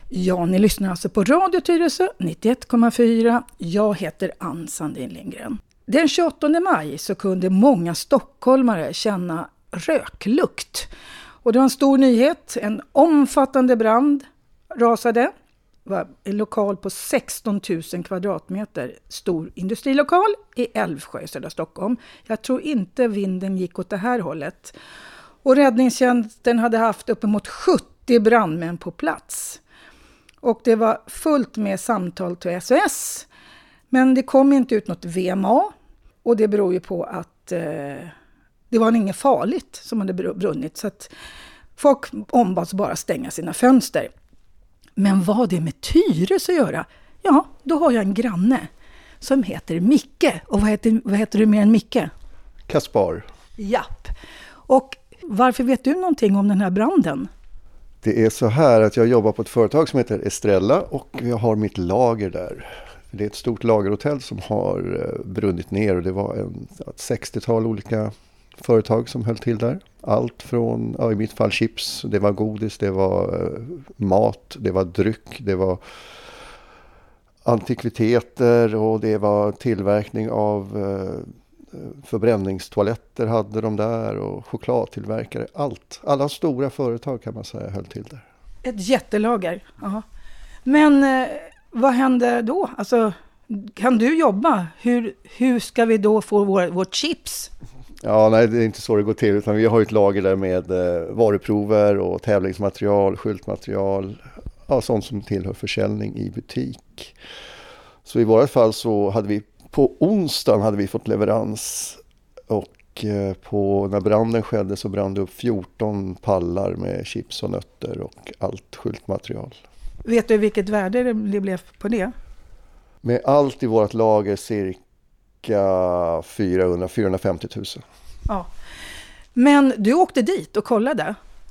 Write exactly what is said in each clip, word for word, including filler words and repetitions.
Ja, ni lyssnar alltså på Radio Tyresö nittioett komma fyra. Jag heter Ann Sandin Lindgren. Den tjugoåttonde maj så kunde många stockholmare känna röklukt. Och det var en stor nyhet. En omfattande brand rasade. Det var en lokal på sexton tusen kvadratmeter. Stor industrilokal i Älvsjö i södra Stockholm. Jag tror inte vinden gick åt det här hållet. Och räddningstjänsten hade haft uppemot sjuttio brandmän på plats. Och det var fullt med samtal till S O S. Men det kom inte ut något V M A. Och det beror ju på att eh, det var inget farligt som hade brunnit. Så att folk ombads bara stänga sina fönster. Men vad det med Tyresö att göra? Ja, då har jag en granne som heter Micke. Och vad heter, vad heter du mer än Micke? Kaspar. Japp. Och varför vet du någonting om den här branden? Det är så här att jag jobbar på ett företag som heter Estrella och jag har mitt lager där. Det är ett stort lagerhotell som har brunnit ner och det var en, ett sextiotal olika företag som höll till där. Allt från, ja, i mitt fall chips, det var godis, det var eh, mat, det var dryck, det var antikviteter och det var tillverkning av eh, förbränningstoaletter hade de där och chokladtillverkare, allt. Alla stora företag kan man säga höll till där. Ett jättelager, ja. Men eh, vad hände då? Alltså, kan du jobba? Hur, hur ska vi då få vår, vårt chips? Ja, nej, det är inte så det går till utan vi har ett lager där med eh, varuprover och tävlingsmaterial, skyltmaterial, ja, sånt som tillhör försäljning i butik. Så i våra fall så hade vi på onsdagen hade vi fått leverans och eh, på, när branden skedde så brann det upp fjorton pallar med chips och nötter och allt skyltmaterial. Vet du vilket värde det blev på det? Med allt i vårt lager cirka fyrahundra till fyrahundrafemtio tusen. Ja. Men du åkte dit och kollade?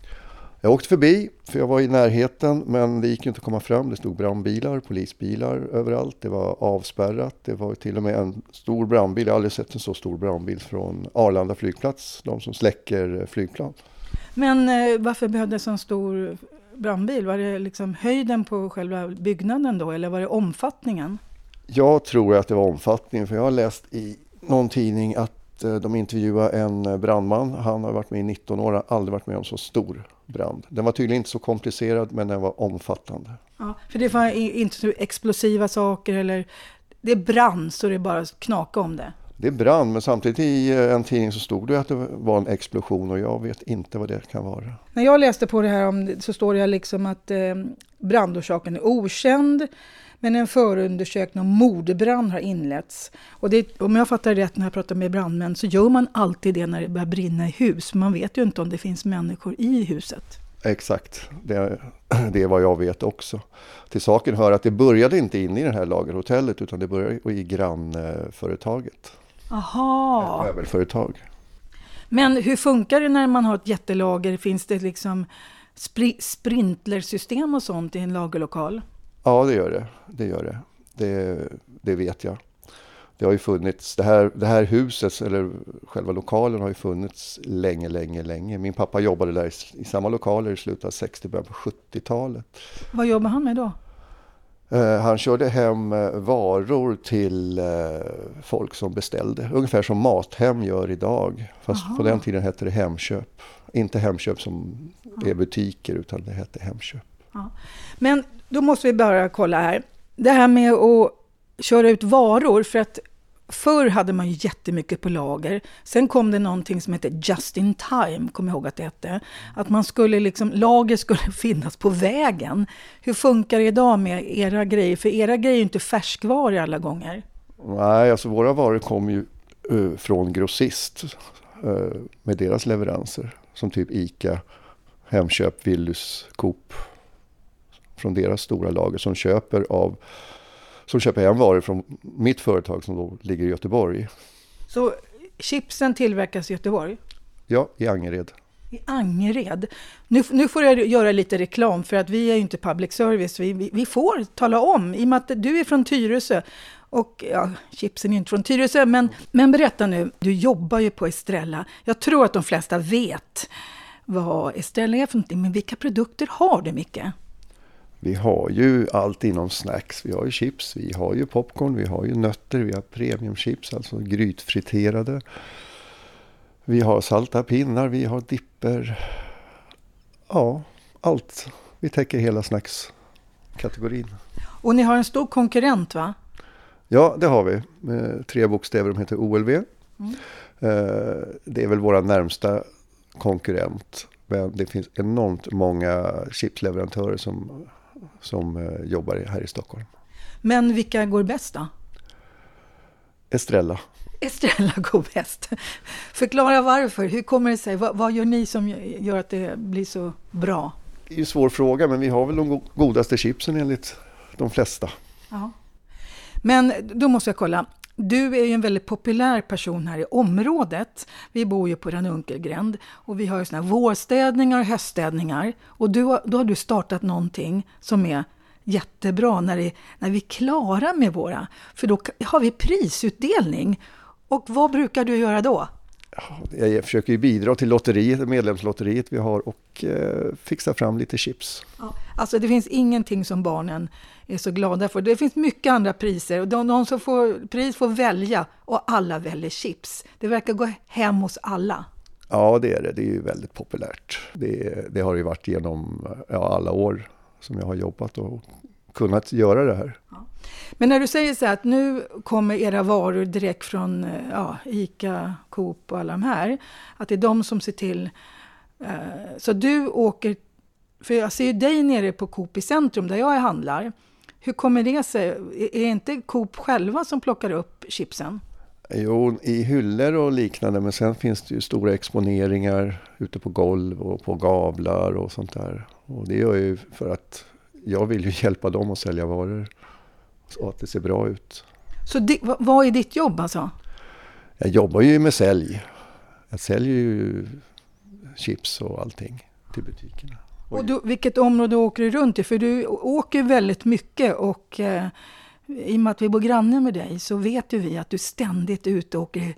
Jag åkte förbi för jag var i närheten men det gick inte att komma fram. Det stod brandbilar, polisbilar överallt. Det var avspärrat. Det var till och med en stor brandbil. Jag har aldrig sett en så stor brandbil från Arlanda flygplats. De som släcker flygplan. Men eh, varför behövdes en stor brandbil? Var det liksom höjden på själva byggnaden då eller var det omfattningen? Jag tror att det var omfattningen för jag har läst i någon tidning att de intervjuade en brandman. Han har varit med i nitton år och aldrig varit med om så stor brand. Den var tydligen inte så komplicerad men den var omfattande. Ja, för det var inte så explosiva saker eller det brann så det bara knaka om det. Det brann men samtidigt i en tidning så stod det att det var en explosion och jag vet inte vad det kan vara. När jag läste på det här om, så står det liksom att eh, brandorsaken är okänd. Men en förundersökning om mordbrand har inletts. Och det, om jag fattar rätt när jag pratar med brandmän så gör man alltid det när det börjar brinna i hus. Man vet ju inte om det finns människor i huset. Exakt, det, det är vad jag vet också. Till saken hör att det började inte in i det här lagerhotellet utan det började i grannföretaget. Aha. Ett möbelföretag. Men hur funkar det när man har ett jättelager? Finns det liksom spri- sprinklersystem och sånt i en lagerlokal? Ja, det gör det. Det gör det. Det, det vet jag. Det har ju funnits, det här, det här huset, eller själva lokalen har ju funnits länge, länge, länge. Min pappa jobbade där i, i samma lokaler i slutet av sextio, början på sjuttiotalet. Vad jobbar han med då? Uh, han körde hem uh, varor till uh, folk som beställde. Ungefär som Mathem gör idag. Fast Aha. På den tiden hette det Hemköp. Inte Hemköp som ja. är butiker utan det hette Hemköp. Ja. Men då måste vi bara kolla här. Det här med att köra ut varor för att förr hade man ju jättemycket på lager. Sen kom det någonting som heter just in time, kommer jag ihåg att det hette. Att man skulle liksom, lager skulle finnas på vägen. Hur funkar det idag med era grejer? För era grejer är ju inte färskvaror alla gånger. Nej, alltså våra varor kommer ju uh, från grossist uh, med deras leveranser. Som typ Ica, Hemköp, Willys, Coop. Från deras stora lager som köper av som köper hem varor från mitt företag som då ligger i Göteborg. Så chipsen tillverkas i Göteborg? Ja, i Angered. I Angered. Nu, nu får jag göra lite reklam för att vi är ju inte public service. Vi, vi, vi får tala om, i och med att du är från Tyresö. Och ja, chipsen är inte från Tyresö. Men, men berätta nu, du jobbar ju på Estrella. Jag tror att de flesta vet vad Estrella är för någonting. Men vilka produkter har du, Micke? Vi har ju allt inom snacks. Vi har ju chips, vi har ju popcorn, vi har ju nötter, vi har premiumchips, alltså grytfriterade. Vi har salta pinnar, vi har dipper. Ja, allt. Vi täcker hela snackskategorin. Och ni har en stor konkurrent, va? Ja, det har vi. Med tre bokstäver, de heter O L V. Mm. Det är väl våra närmsta konkurrent. Men det finns enormt många chipsleverantörer som, som jobbar här i Stockholm. Men vilka går bäst då? Estrella. Estrella går bäst. Förklara varför. Hur kommer det sig? Vad, vad gör ni som gör att det blir så bra? Det är ju en svår fråga, men vi har väl de godaste chipsen enligt de flesta. Ja. Men då måste jag kolla. Du är ju en väldigt populär person här i området. Vi bor ju på Ranunkelgränd och vi har ju såna här vårstädningar och höststädningar. Och du, då har du startat någonting som är jättebra när, det, när vi är klara med våra. För då har vi prisutdelning. Och vad brukar du göra då? Jag försöker ju bidra till lotteriet, medlemslotteriet vi har och eh, fixa fram lite chips. Ja, alltså det finns ingenting som barnen är så glada för. Det finns mycket andra priser och de, de som får pris får välja och alla väljer chips. Det verkar gå hem hos alla. Ja, det är det. Det är ju väldigt populärt. Det, det har ju varit genom ja, alla år som jag har jobbat och kunnat göra det här. Ja. Men när du säger så här att nu kommer era varor direkt från ja, ICA, Coop och alla de här. Att det är de som ser till. Eh, så du åker, för jag ser ju dig nere på Coop i centrum där jag handlar. Hur kommer det sig? Är det inte Coop själva som plockar upp chipsen? Jo, i hyllor och liknande, men sen finns det ju stora exponeringar ute på golv och på gavlar och sånt där. Och det gör jag ju för att jag vill ju hjälpa dem att sälja varor så att det ser bra ut. Så det, vad är ditt jobb alltså? Jag jobbar ju med sälj. Jag säljer ju chips och allting till butikerna. Och du, vilket område åker du runt i? För du åker väldigt mycket och eh, i och med att vi bor grannar med dig så vet ju vi att du ständigt ute och åker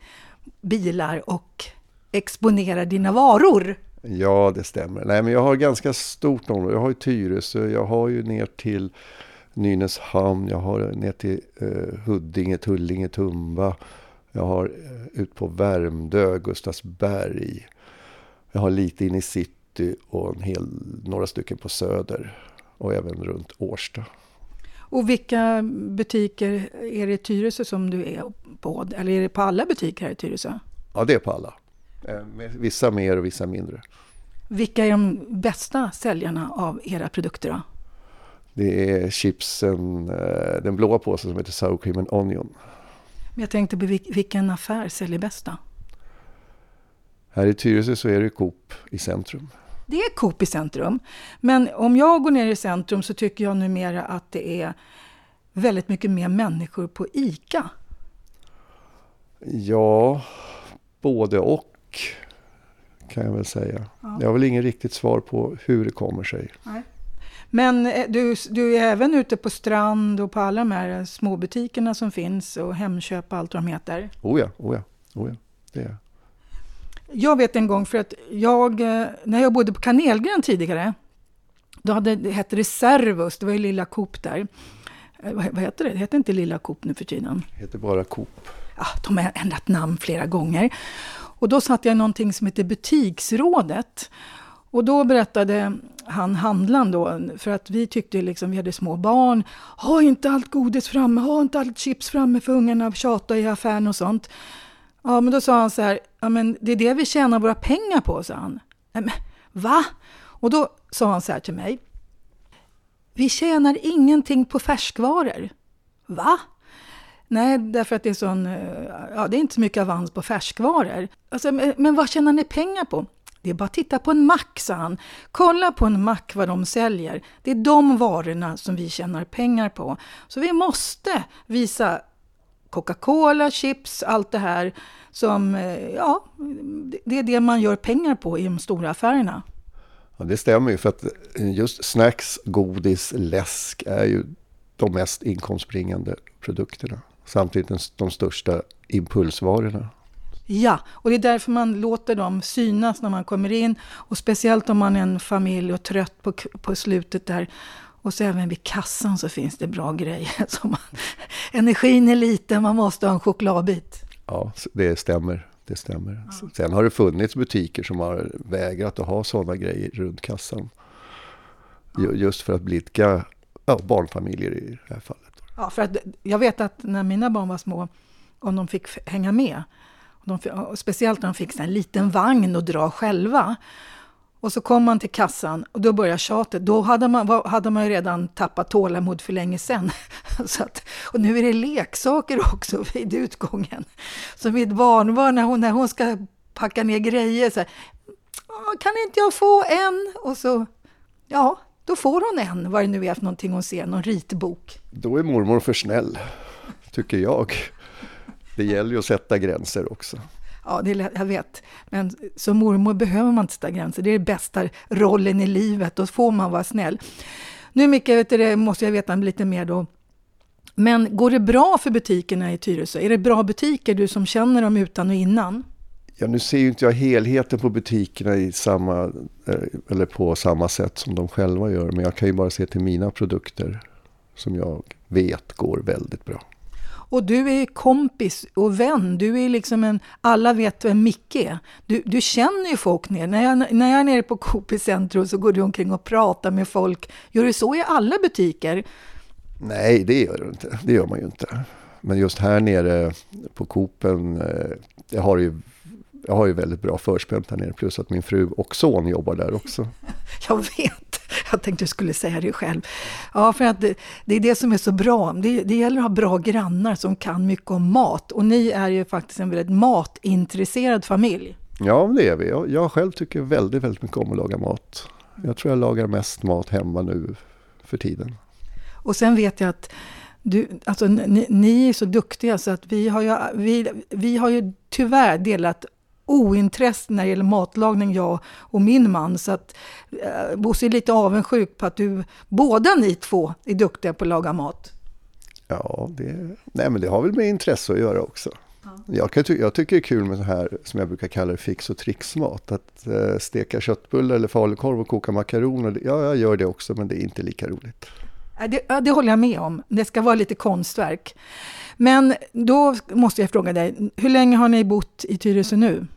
bilar och exponerar dina varor. Ja, det stämmer. Nej, men jag har ganska stort område. Jag har ju Tyresö, jag har ju ner till Nynäshamn, jag har ner till eh, Huddinge, Tullinge, Tumba. Jag har eh, ut på Värmdö, Gustavsberg. Jag har lite in i city och en hel, några stycken på Söder och även runt Årsta. Och vilka butiker är det i Tyresö som du är på? Eller är det på alla butiker här i Tyresö? Ja, det är på alla. Vissa mer och vissa mindre. Vilka är de bästa säljarna av era produkter då? Det är chipsen, den blåa påsen som heter Sour Cream and Onion. Men jag tänkte på vilken affär säljer bäst då? Här i Tyresö så är det Coop i centrum. Det är Coop i centrum. Men om jag går ner i centrum så tycker jag numera att det är väldigt mycket mer människor på ICA. Ja, både och kan jag väl säga. Ja. Jag har väl ingen riktigt svar på hur det kommer sig. Nej. Men du, du är även ute på Strand och på alla de här småbutikerna som finns och Hemköp och allt vad de heter? Oh ja, oh ja, oh ja, det är. Jag vet en gång för att jag, när jag bodde på Kanelgren tidigare, då hade, det hette det Servus, det var ju lilla Coop där. Vad, vad heter det? Det heter inte lilla Coop nu för tiden. Det heter bara Coop. Ja, de har ändrat namn flera gånger. Och då satt jag i någonting som heter Butiksrådet. Och då berättade han handlaren då, för att vi tyckte liksom vi hade små barn. Ha inte allt godis framme, ha inte allt chips framme för ungarna, tjata i affären och sånt. Ja, men då sa han så här, ja men det är det vi tjänar våra pengar på, sa han. Men, va? Och då sa han så här till mig. Vi tjänar ingenting på färskvaror. Va? Nej, därför att det är sån, ja det är inte så mycket avans på färskvaror. Alltså, men, men vad tjänar ni pengar på? Det är bara att titta på en mack, sa han. Kolla på en mack vad de säljer. Det är de varorna som vi tjänar pengar på. Så vi måste visa Coca-Cola, chips, allt det här som, ja, det är det man gör pengar på i de stora affärerna. Ja, det stämmer ju för att just snacks, godis, läsk är ju de mest inkomstbringande produkterna. Samtidigt de största impulsvarorna. Ja, och det är därför man låter dem synas när man kommer in. Och speciellt om man är en familj och trött på, på slutet där. Och så även vid kassan så finns det bra grejer. Så man, energin är liten, man måste ha en chokladbit. Ja, det stämmer. Det stämmer. Ja. Sen har det funnits butiker som har vägrat att ha sådana grejer runt kassan. Ja. Just för att blidka ja, barnfamiljer i det här fallet. Ja, för att jag vet att när mina barn var små, om de fick hänga med, de, speciellt när de fick en liten vagn och dra själva, och så kom man till kassan och då började tjatet. Då hade man, hade man ju redan tappat tålamod för länge sedan. Så att, och nu är det leksaker också vid utgången. Så mitt barnbarn, när hon, när hon ska packa ner grejer, så här, kan inte jag få en? Och så, ja, då får hon en, vad det nu är för någonting hon ser, någon ritbok. Då är mormor för snäll, tycker jag. Det gäller ju att sätta gränser också. Ja, det är, jag vet. Men som mormor behöver man inte sätta gränser. Det är den bästa rollen i livet. Då får man vara snäll. Nu Micke, vet du, det måste jag veta lite mer då. Men går det bra för butikerna i Tyresö? Är det bra butiker, du som känner dem utan och innan? Ja, nu ser ju inte jag helheten på butikerna i samma, eller på samma sätt som de själva gör. Men jag kan ju bara se till mina produkter som jag vet går väldigt bra. Och du är kompis och vän. Du är liksom en, alla vet vem Micke är. Du, du känner ju folk ner. När jag, när jag är nere på Coop i centrum så går du omkring och pratar med folk. Gör du så i alla butiker? Nej, det gör du inte. Det gör man ju inte. Men just här nere på Coopen, jag har ju, jag har ju väldigt bra förspänt här nere. Plus att min fru och son jobbar där också. Jag vet. Jag tänkte du skulle säga det själv. Ja, för att det, det är det som är så bra. Det, det gäller att ha bra grannar som kan mycket om mat. Och ni är ju faktiskt en väldigt matintresserad familj. Ja, det är vi. Jag, jag själv tycker väldigt, väldigt mycket om att laga mat. Jag tror jag lagar mest mat hemma nu för tiden. Och sen vet jag att du, alltså, ni, ni är så duktiga så att vi har ju, vi, vi har ju tyvärr delat ointresse när det gäller matlagning, jag och min man. Så att eh, Bosse är lite avundsjuk på att du, båda ni två är duktiga på att laga mat. Ja, det, nej, men det har väl med intresse att göra också. Ja. Jag, kan ty- jag tycker det är kul med så här, som jag brukar kalla det, fix- och trixmat. Att eh, steka köttbullar eller falukorv och koka makaroner. Ja, jag gör det också, men det är inte lika roligt. Det, ja, det håller jag med om. Det ska vara lite konstverk. Men då måste jag fråga dig, hur länge har ni bott i Tyresö nu?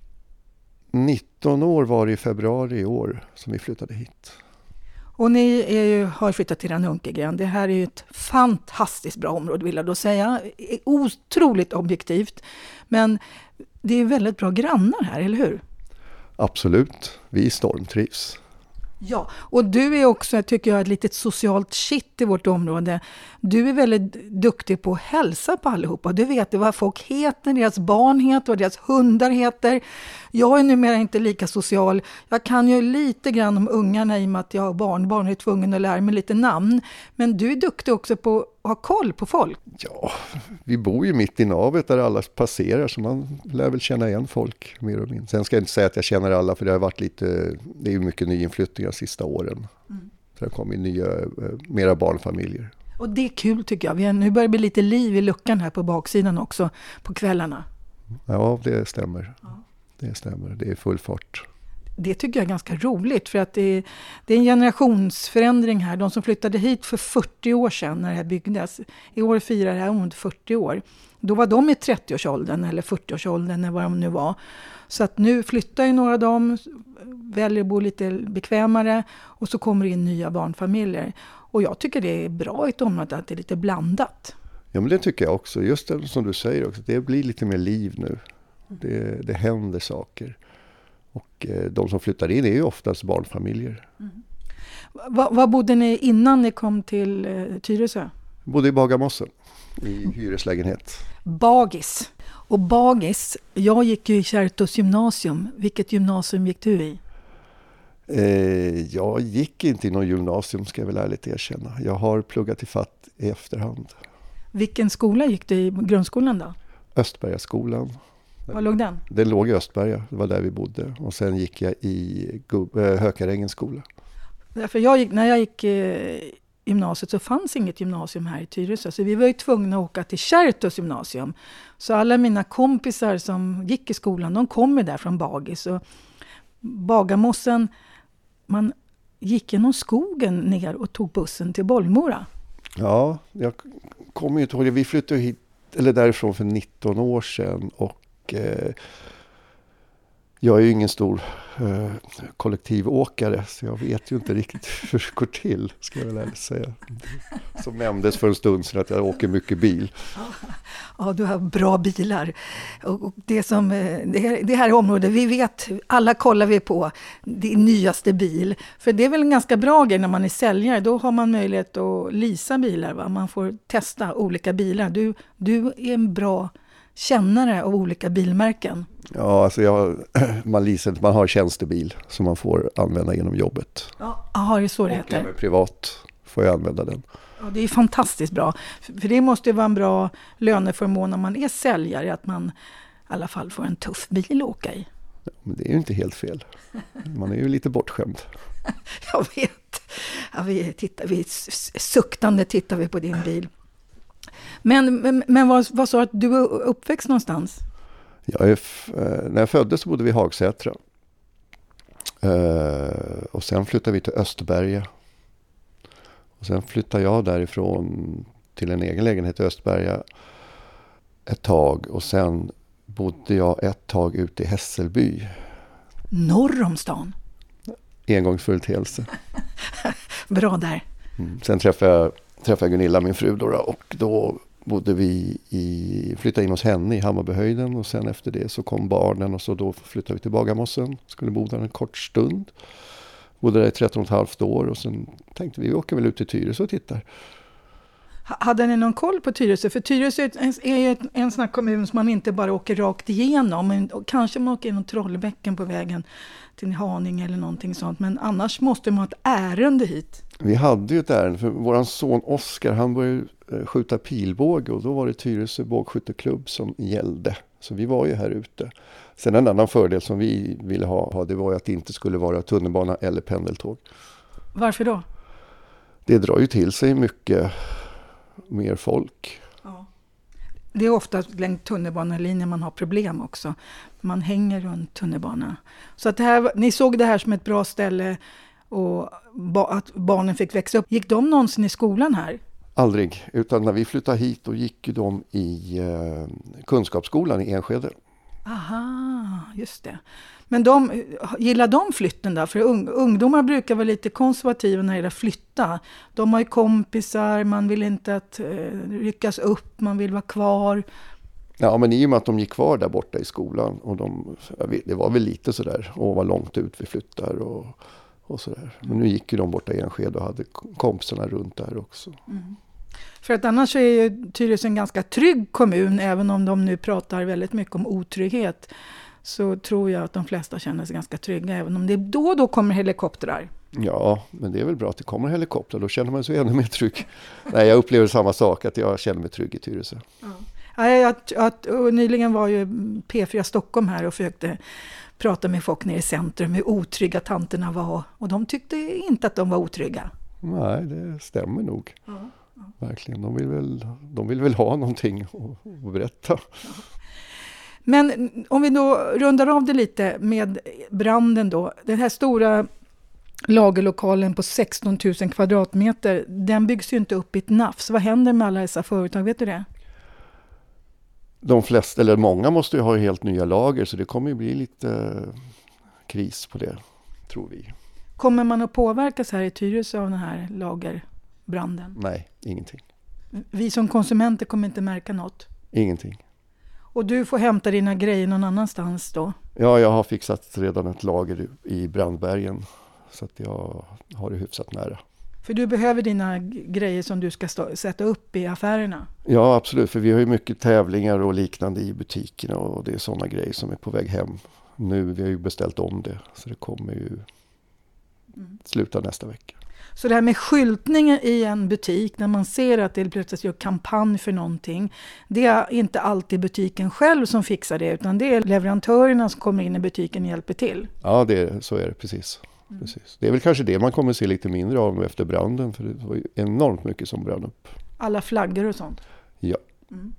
nitton år var det i februari i år som vi flyttade hit. Och ni är ju, har flyttat till Ranhunkegren. Det här är ju ett fantastiskt bra område, vill jag då säga. Otroligt objektivt. Men det är väldigt bra grannar här, eller hur? Absolut. Vi stormtrivs. Ja, och du är också, tycker jag, ett litet socialt shit i vårt område. Du är väldigt duktig på att hälsa på allihopa. Du vet vad folk heter, deras barn heter, vad deras hundar heter. Jag är numera inte lika social. Jag kan ju lite grann om ungarna i och med att jag har barnbarn och är tvungen att lära mig lite namn. Men du är duktig också på att ha koll på folk. Ja, vi bor ju mitt i navet där alla passerar, så man lär väl känna igen folk mer och mindre. Sen ska jag inte säga att jag känner alla, för det har varit lite, det är ju mycket nyinflyttningar de sista åren. Mm. Så det kommer nya, mera barnfamiljer. Och det är kul tycker jag. Vi är, nu börjar det bli lite liv i luckan här på baksidan också på kvällarna. Ja, det stämmer. Ja. Det stämmer. Det är full fart. Det tycker jag är ganska roligt, för att det är, det är en generationsförändring här. De som flyttade hit för fyrtio år sedan när det här byggdes. I år firar det här om fyrtio år. Då var de i trettioårsåldern eller fyrtioårsåldern eller vad de nu var. Så att nu flyttar ju några av dem, väljer att bo lite bekvämare, och så kommer det in nya barnfamiljer. Och jag tycker det är bra i ett område att det är lite blandat. Ja, men det tycker jag också. Just det som du säger också, det blir lite mer liv nu. Det, det händer saker. Och eh, de som flyttar in är ju oftast barnfamiljer. Mm. Va, vad bodde ni innan ni kom till eh, Tyresö? Jag bodde i Bagarmossen i hyreslägenhet. Bagis. Och Bagis, jag gick ju i Kärrtorps gymnasium. Vilket gymnasium gick du i? Eh, jag gick inte i någon gymnasium, ska jag väl ärligt erkänna. Jag har pluggat i fatt i efterhand. Vilken skola gick du i grundskolan då? Östbergaskolan. Var låg den? Den låg i Östberga, det var där vi bodde. Och sen gick jag i Gubb, äh, Hökarängens skola. Därför jag gick, när jag gick eh, gymnasiet så fanns inget gymnasium här i Tyresö. Så vi var ju tvungna att åka till Kärrtorps gymnasium. Så alla mina kompisar som gick i skolan, de kom där från Bagis. Och Bagarmossen, man gick genom skogen ner och tog bussen till Bollmora. Ja, jag kommer ju inte ihåg det. Vi flyttade hit, eller därifrån för nitton år sedan och eh, jag är ju ingen stor eh, kollektivåkare så jag vet ju inte riktigt hur det går till, ska jag väl ärligt säga. Som nämndes för en stund sedan att jag åker mycket bil. Ja, du har bra bilar. Och det, som, det, här, det här området, vi vet, alla kollar vi på din nyaste bil. För det är väl en ganska bra grej när man är säljare. Då har man möjlighet att leasa bilar. Va? Man får testa olika bilar. Du, du är en bra kännare av olika bilmärken. Ja, alltså jag, man leasar, man har tjänstebil som man får använda genom jobbet. Ja, aha, det är så det heter. Och även privat får jag använda den. Ja, det är fantastiskt bra. För det måste ju vara en bra löneförmån när man är säljare. Att man i alla fall får en tuff bil att åka i. Ja, men det är ju inte helt fel. Man är ju lite bortskämd. Jag vet. Ja, vi, tittar, vi suktande tittar vi på din bil. Men, men, men vad, vad sa du att du var uppväxt någonstans? Jag är, när jag föddes så bodde vi i Hagsätra. Uh, och sen flyttade vi till Östberga. Och sen flyttade jag därifrån till en egen lägenhet i Östberga ett tag. Och sen bodde jag ett tag ute i Hässelby. Norr om stan? Engångsföreteelse. Bra där. Mm. Sen träffade jag, träffade jag Gunilla, min fru då, och då bodde vi i, flyttade in hos henne i Hammarbyhöjden och sen efter det så kom barnen och så då flyttade vi till Bagarmossen. Skulle bo där en kort stund. Bodde där i tretton och ett halvt år och sen tänkte vi, vi åker väl ut till Tyresö och tittar. Hade ni någon koll på Tyresö? För Tyresö är ju en sån här kommun som man inte bara åker rakt igenom. Men kanske man åker genom Trollbäcken på vägen till Haninge eller någonting sånt. Men annars måste man ha ett ärende hit. Vi hade ju ett ärende för våran son Oskar, han började skjuta pilbåge och då var det Tyresö bågskytteklubb som gällde. Så vi var ju här ute. Sen en annan fördel som vi ville ha, det var ju att det inte skulle vara tunnelbana eller pendeltåg. Varför då? Det drar ju till sig mycket mer folk. Ja. Det är ofta längs tunnelbanelinjen man har problem också. Man hänger runt tunnelbanan. Så att det här, ni såg det här som ett bra ställe och ba, att barnen fick växa upp. Gick de någonsin i skolan här? Aldrig, utan när vi flyttade hit då gick de i eh, kunskapsskolan i Enskede. Aha, just det. Men de, gillar de flytten där? För un, ungdomar brukar vara lite konservativa när det gäller flytta. De har ju kompisar, man vill inte att eh, ryckas upp, man vill vara kvar. Ja, men i och med att de gick kvar där borta i skolan och de, vet, det var väl lite sådär, och var långt ut vi flyttar och, och sådär. Men nu gick ju de borta i Enskede och hade kompisarna runt där också. Mm. För att annars är ju Tyresö en ganska trygg kommun, även om de nu pratar väldigt mycket om otrygghet. Så tror jag att de flesta känner sig ganska trygga, även om det då och då kommer helikoptrar. Ja, men det är väl bra att det kommer helikoptrar, då känner man sig ännu mer trygg. Nej, jag upplever samma sak, att jag känner mig trygg i Tyresö. Ja. Ja, att, att, nyligen var ju P fyra Stockholm här och försökte prata med folk nere i centrum hur otrygga tanterna var. Och de tyckte inte att de var otrygga. Nej, det stämmer nog. Ja. Verkligen, de vill väl, de vill väl ha någonting att, att berätta. Ja. Men om vi då rundar av det lite med branden då. Den här stora lagerlokalen på sexton tusen kvadratmeter, den byggs ju inte upp i ett nafs. Vad händer med alla dessa företag, vet du det? De flesta, eller många måste ju ha helt nya lager, så det kommer ju bli lite kris på det, tror vi. Kommer man att påverkas här i Tyresö av den här lagerbranden? Nej, ingenting. Vi som konsumenter kommer inte märka något? Ingenting. Och du får hämta dina grejer någon annanstans då? Ja, jag har fixat redan ett lager i Brandbergen, så att jag har det hyfsat nära. För du behöver dina grejer som du ska stå, sätta upp i affärerna? Ja, absolut. För vi har ju mycket tävlingar och liknande i butikerna och det är sådana grejer som är på väg hem. Nu, vi har ju beställt om det, så det kommer ju mm. sluta nästa vecka. Så det här med skyltningen i en butik, när man ser att det plötsligt gör kampanj för någonting, det är inte alltid butiken själv som fixar det, utan det är leverantörerna som kommer in i butiken och hjälper till. Ja, det är, så är det precis. Mm. precis. Det är väl kanske det man kommer se lite mindre av efter branden, för det var ju enormt mycket som brann upp. Alla flaggor och sånt? Ja. Mm.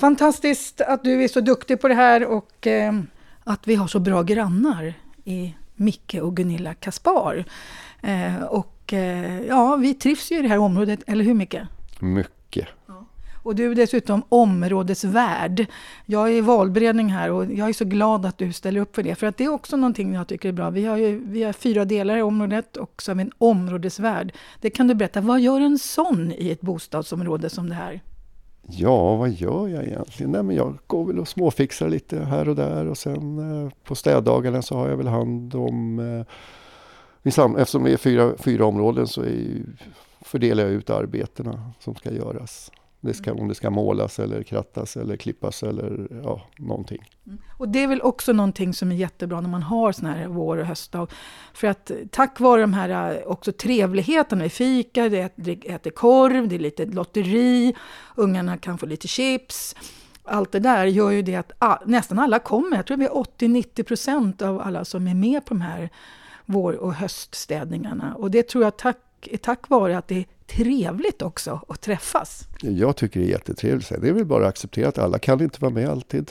Fantastiskt att du är så duktig på det här och eh, att vi har så bra grannar i Micke och Gunilla Kaspar. Eh, och eh, ja, vi trivs ju i det här området, eller hur Micke? Mycket. Ja. Och du är dessutom områdesvärd. Jag är i valberedning här och jag är så glad att du ställer upp för det. För att det är också någonting jag tycker är bra. Vi har ju vi har fyra delar i området och så har vi en områdesvärd. Det kan du berätta, vad gör en sån i ett bostadsområde som det här? Ja, vad gör jag egentligen? Nej, men jag går väl och småfixar lite här och där. Och sen eh, på städdagarna så har jag väl hand om... Eh, eftersom vi är fyra, fyra områden så är ju, fördelar jag ut arbetena som ska göras. Det ska, om det ska målas eller krattas eller klippas eller ja, någonting. Mm. Och det är väl också någonting som är jättebra när man har sån här vår- och höstdag. För att tack vare de här också trevligheterna i fika, det äter korv, det är lite lotteri, ungarna kan få lite chips. Allt det där gör ju det att ah, nästan alla kommer. Jag tror vi är åttio till nittio procent av alla som är med på de här vår- och höststädningarna. Och det tror jag tack, är tack vare att det är trevligt också att träffas. Jag tycker det är jättetrevligt. Det är väl bara att acceptera att alla kan inte vara med alltid.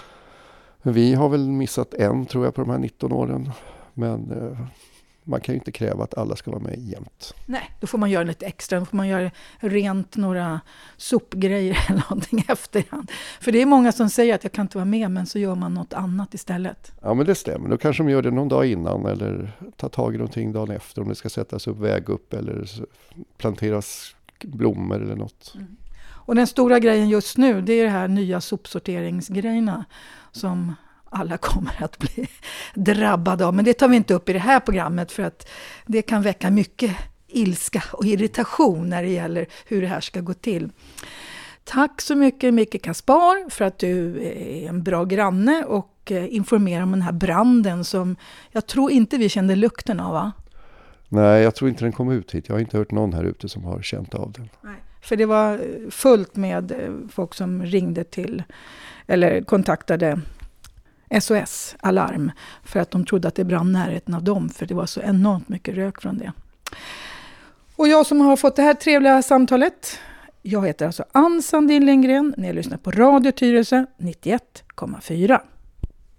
Vi har väl missat en tror jag på de här nitton åren. Men eh, man kan ju inte kräva att alla ska vara med jämt. Nej, då får man göra lite extra. Då får man göra rent några sopgrejer eller någonting efterhand. För det är många som säger att jag kan inte vara med, men så gör man något annat istället. Ja, men det stämmer. Då kanske de gör det någon dag innan eller tar tag i någonting dagen efter. Om det ska sättas upp väg upp eller planteras blommor eller något. Mm. Och den stora grejen just nu, det är det här nya sopsorteringsgrejerna som alla kommer att bli drabbade av. Men det tar vi inte upp i det här programmet för att det kan väcka mycket ilska och irritation när det gäller hur det här ska gå till. Tack så mycket Micke Kaspar för att du är en bra granne och informerar om den här branden som jag tror inte vi kände lukten av, va? Nej, jag tror inte den kom ut hit. Jag har inte hört någon här ute som har känt av den. Nej, för det var fullt med folk som ringde till eller kontaktade S O S Alarm för att de trodde att det brann närheten av dem för det var så enormt mycket rök från det. Och jag som har fått det här trevliga samtalet, jag heter alltså Ann Sandin Lindgren. Ni lyssnar på Radio Tyresö nittioett komma fyra.